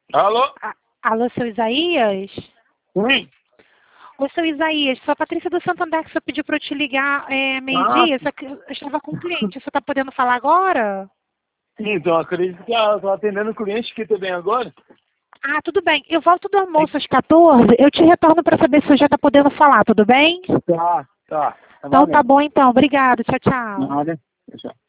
Alô? Alô, seu Isaías? Sim. Ô, seu Isaías, sou a Patrícia do Santander, que você pediu para eu te ligar Ah, meio-dia, só que eu estava com um cliente. Você está podendo falar agora? sim, então acredito que eu estou atendendo o cliente aqui também agora. Ah, tudo bem. Eu volto do almoço às 14, eu te retorno para saber se você já está podendo falar, tudo bem? Tá. Tá Então tá valendo. bom então. Obrigado. Tchau, tchau. Nada. Tchau.